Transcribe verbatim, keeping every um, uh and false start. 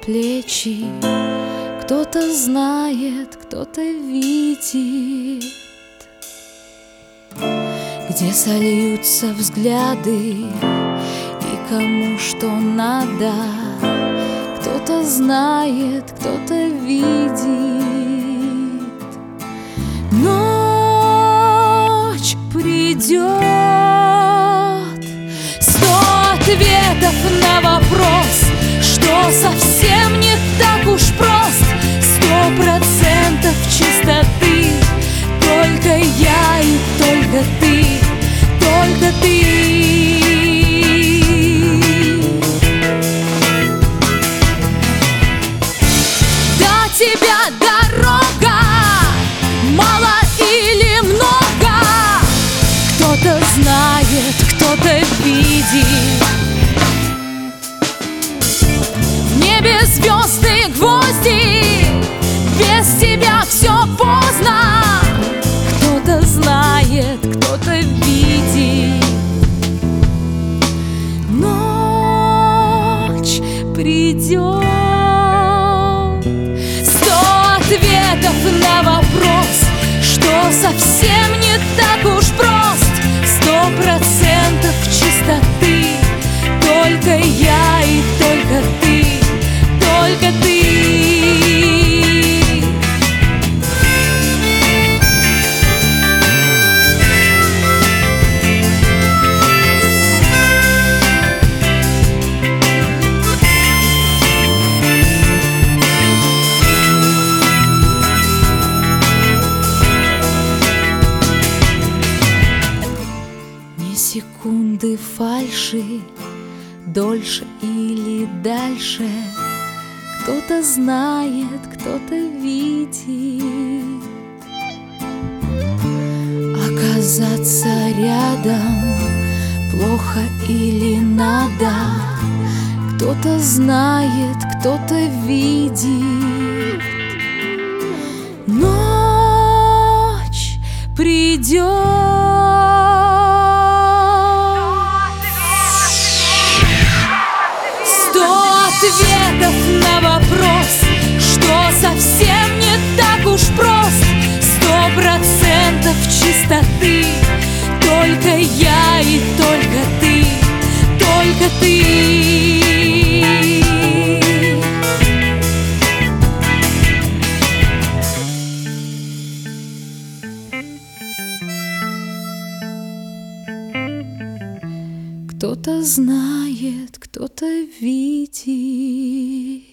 плечи. Кто-то знает, кто-то видит, где сольются взгляды и кому что надо. Кто-то знает, кто-то видит. Ночь придет, сто ответов на вопрос, что совсем не так уж прост. Сто процентов чистоты, только я и только ты, только ты. До тебя дорога, мало или много. Кто-то знает, кто-то видит. В небе звезды и гвозди, без тебя все поздно. Кто-то знает, кто-то видит. Ночь придет, сто ответов на вопрос, что совсем не так уж прост. Сто процентов чистоты, только я и только ты, только ты. Секунды фальши, дольше или дальше. Кто-то знает, кто-то видит. Оказаться рядом плохо или надо. Кто-то знает, кто-то видит. Ночь придет, ответов на вопрос, что совсем не так уж прост. Сто процентов чистоты, только я и только ты, только ты. Кто-то знает, кто-то видит.